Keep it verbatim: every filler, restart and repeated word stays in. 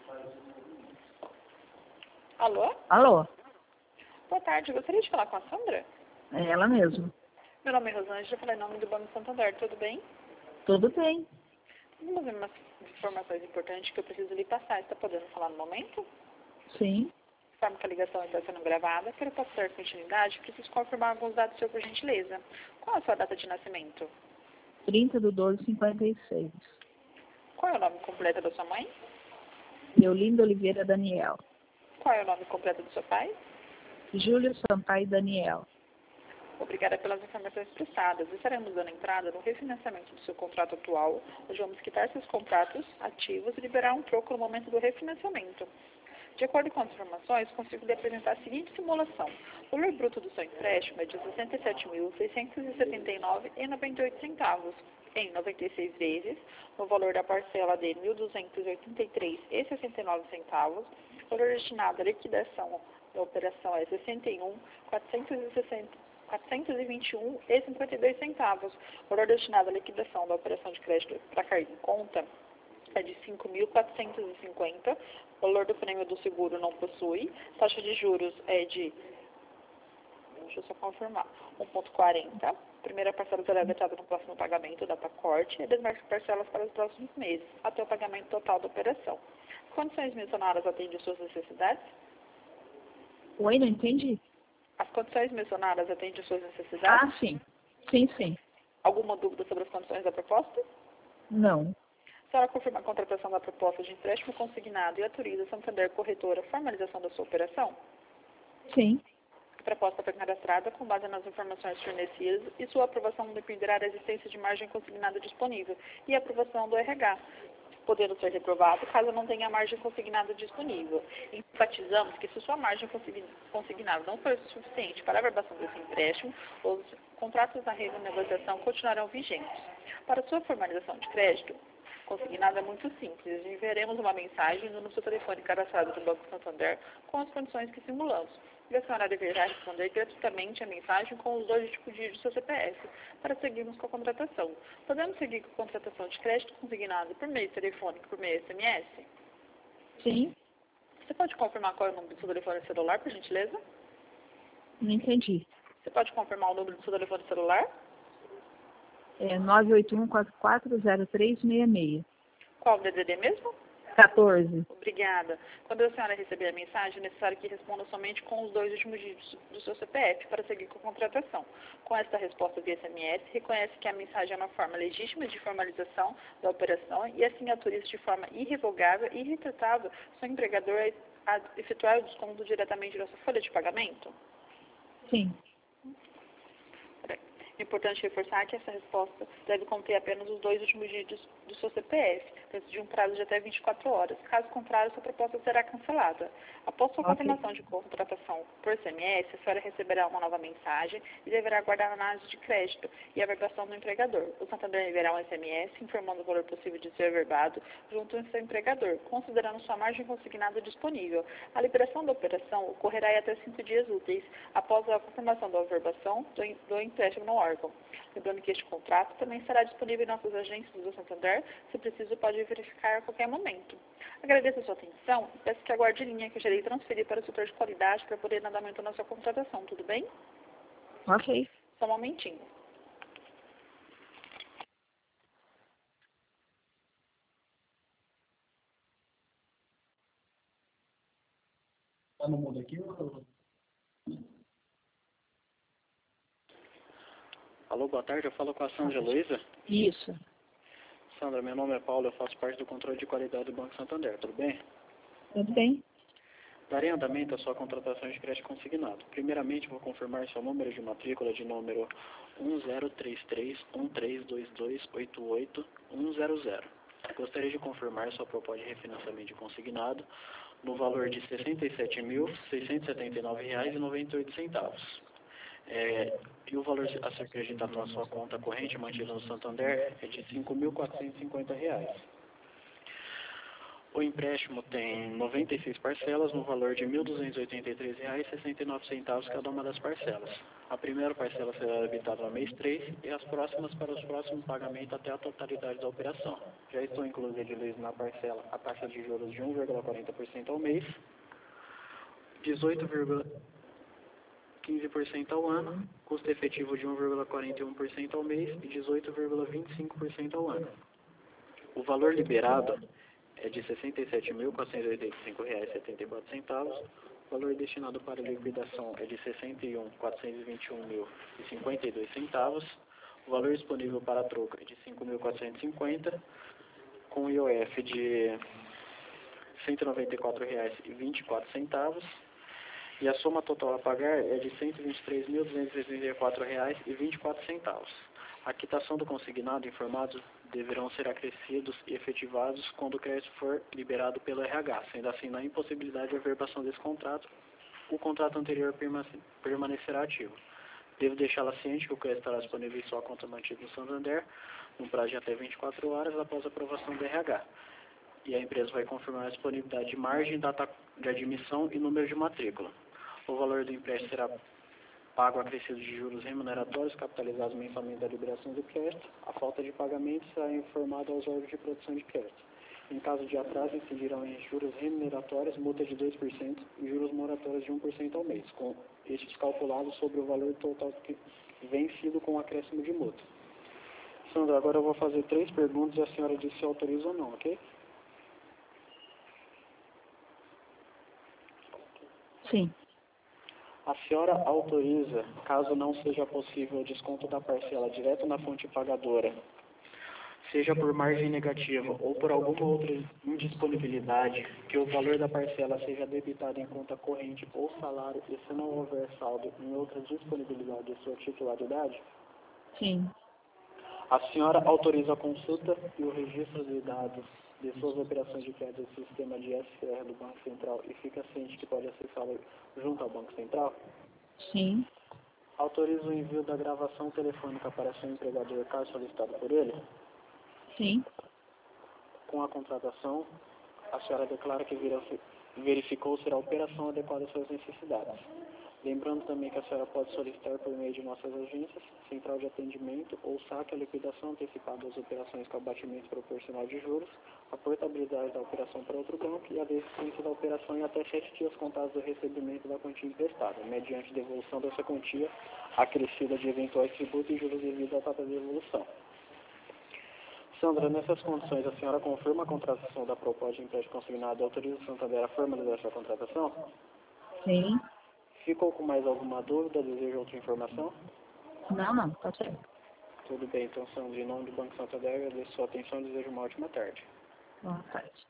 Alô? Alô? Boa tarde, gostaria de falar com a Sandra? É ela mesmo. Meu nome é Rosângela, falei em nome do Banco Santander, tudo bem? Tudo bem. Vamos ver umas informações importantes que eu preciso lhe passar. Está podendo falar no momento? Sim. Informo que a ligação está sendo gravada. Para passar dar continuidade, preciso confirmar alguns dados seu, por gentileza. Qual é a sua data de nascimento? trinta de doze de cinquenta e seis. Qual é o nome completo da sua mãe? Leolindo Oliveira Daniel. Qual é o nome completo do seu pai? Júlio Sampaio Daniel. Obrigada pelas informações prestadas. Estaremos dando entrada no refinanciamento do seu contrato atual, onde vamos quitar seus contratos ativos e liberar um troco no momento do refinanciamento. De acordo com as informações, consigo lhe apresentar a seguinte simulação. O valor bruto do seu empréstimo é de sessenta e sete mil, seiscentos e setenta e nove reais e noventa e oito centavos, em noventa e seis vezes, no valor da parcela de mil duzentos e oitenta e três reais e sessenta e nove centavos. O valor destinado à liquidação da operação é sessenta e um mil, quatrocentos e sessenta quatrocentos e vinte e um reais e cinquenta e dois centavos. O valor destinado à liquidação da operação de crédito para carga em conta é de cinco mil quatrocentos e cinquenta reais. O valor do prêmio do seguro não possui. Taxa de juros é de, deixa eu só confirmar, um vírgula quarenta. Primeira parcela será vetada no próximo pagamento da pacote e demais parcelas para os próximos meses, até o pagamento total da operação. Condições mencionadas atendem às suas necessidades? Oi, não entendi. As condições mencionadas atendem às suas necessidades? Ah, sim. Sim, sim. Alguma dúvida sobre as condições da proposta? Não. A senhora confirma a contratação da proposta de empréstimo consignado e autoriza a Santander Corretora a formalização da sua operação? Sim. A proposta foi cadastrada com base nas informações fornecidas e sua aprovação dependerá da existência de margem consignada disponível e a aprovação do R H, podendo ser reprovado caso não tenha margem consignada disponível. Enfatizamos que se sua margem consignada não for suficiente para a verbação desse empréstimo, os contratos na renegociação continuarão vigentes. Para sua formalização de crédito consignado é muito simples. Enviaremos uma mensagem no seu telefone cadastrado do Banco Santander com as condições que simulamos. E a senhora deverá responder gratuitamente a mensagem com os dois dígitos do seu C P F para seguirmos com a contratação. Podemos seguir com a contratação de crédito consignado por meio telefônico e por meio S M S? Sim. Você pode confirmar qual é o número do seu telefone celular, por gentileza? Não entendi. Você pode confirmar o número do seu telefone celular? É nove oito um, quatro quatro zero três seis seis. Qual o D D D mesmo? quatorze. Obrigada. Quando a senhora receber a mensagem, é necessário que responda somente com os dois últimos dígitos do seu C P F para seguir com a contratação. Com esta resposta via S M S, reconhece que a mensagem é uma forma legítima de formalização da operação e assim autoriza de forma irrevogável e irretratável seu empregador a efetuar o desconto diretamente da sua folha de pagamento? Sim. É importante reforçar que essa resposta deve conter apenas os dois últimos dígitos do seu C P F, dentro de um prazo de até vinte e quatro horas. Caso contrário, sua proposta será cancelada. Após sua Ok. confirmação de contratação por S M S, a senhora receberá uma nova mensagem e deverá aguardar a análise de crédito e a verbação do empregador. O Santander enviará um S M S informando o valor possível de ser averbado junto ao seu empregador, considerando sua margem consignada disponível. A liberação da operação ocorrerá em até cinco dias úteis após a confirmação da averbação do, do empréstimo no órgão. Lembrando que este contrato também estará disponível em nossas agências do Santander, se preciso pode verificar a qualquer momento. Agradeço a sua atenção e peço que aguarde linha que eu já irei transferir para o setor de qualidade para poder dar andamento na sua contratação, tudo bem? Ok. Só um momentinho. Tá no mundo aqui ou... Alô, boa tarde, eu falo com a Sandra Luiza. Isso. Sandra, meu nome é Paulo, eu faço parte do controle de qualidade do Banco Santander, tudo bem? Tudo bem? Darei andamento à sua contratação de crédito consignado. Primeiramente, vou confirmar seu número de matrícula de número um zero três três um três dois dois oito oito um zero zero. Gostaria de confirmar sua proposta de refinanciamento de consignado no valor de sessenta e sete mil, seiscentos e setenta e nove reais e noventa e oito centavos. É, e o valor a ser acreditado na sua conta corrente mantida no Santander é de cinco mil quatrocentos e cinquenta reais. O empréstimo tem noventa e seis parcelas no valor de mil duzentos e oitenta e três reais e sessenta e nove centavos cada uma das parcelas. A primeira parcela será debitada no mês três e as próximas para os próximos pagamentos até a totalidade da operação. Já estão incluídos na parcela a taxa de juros de um vírgula quarenta por cento ao mês, dezoito vírgula quinze por cento ao ano, custo efetivo de um vírgula quarenta e um por cento ao mês e dezoito vírgula vinte e cinco por cento ao ano. O valor liberado é de sessenta e sete mil, quatrocentos e oitenta e cinco reais e setenta e quatro centavos. O valor destinado para liquidação é de sessenta e um mil, quatrocentos e vinte e um mil e cinquenta e dois centavos. O valor disponível para troca é de cinco mil quatrocentos e cinquenta, com I O F de cento e noventa e quatro reais e vinte e quatro centavos. E a soma total a pagar é de cento e vinte e três mil, duzentos e sessenta e quatro reais e vinte e quatro centavos. A quitação do consignado informado deverão ser acrescidos e efetivados quando o crédito for liberado pelo R H, sendo assim, na impossibilidade de averbação desse contrato, o contrato anterior permanecerá ativo. Devo deixá-la ciente que o crédito estará disponível em sua conta mantida no Santander, no prazo de até vinte e quatro horas após a aprovação do R H. E a empresa vai confirmar a disponibilidade de margem, data de admissão e número de matrícula. O valor do empréstimo será pago acrescido de juros remuneratórios capitalizados mensalmente da liberação do crédito. A falta de pagamento será informada aos órgãos de produção de crédito. Em caso de atraso, incidirão em juros remuneratórios, multa de dois por cento e juros moratórios de um por cento ao mês, com estes calculados sobre o valor total que vencido com o acréscimo de multa. Sandra, agora eu vou fazer três perguntas e a senhora diz se autoriza ou não, ok? Sim. A senhora autoriza, caso não seja possível o desconto da parcela direto na fonte pagadora, seja por margem negativa ou por alguma outra indisponibilidade, que o valor da parcela seja debitado em conta corrente ou salário e se não houver saldo em outra disponibilidade de sua titularidade? Sim. A senhora autoriza a consulta e o registro de dados de suas operações de crédito do sistema de S R do Banco Central e fica ciente que pode acessá-lo junto ao Banco Central? Sim. Autoriza o envio da gravação telefônica para seu empregador, caso solicitado por ele? Sim. Com a contratação, a senhora declara que verificou se a operação adequada às suas necessidades. Lembrando também que a senhora pode solicitar por meio de nossas agências, central de atendimento ou saque a liquidação antecipada das operações com abatimento proporcional de juros, a portabilidade da operação para outro banco e a desistência da operação em até sete dias contados do recebimento da quantia emprestada, mediante devolução dessa quantia acrescida de eventuais tributos e juros devido à data de devolução. Sandra, nessas condições, a senhora confirma a contratação da proposta de empréstimo consignado e autoriza o Santander a formalizar essa contratação? Sim. Ficou com mais alguma dúvida? Deseja outra informação? Não, não, tá certo. Tudo bem, então, Sandra, em nome do Banco Santander, agradeço a sua atenção e desejo uma ótima tarde. Boa tarde.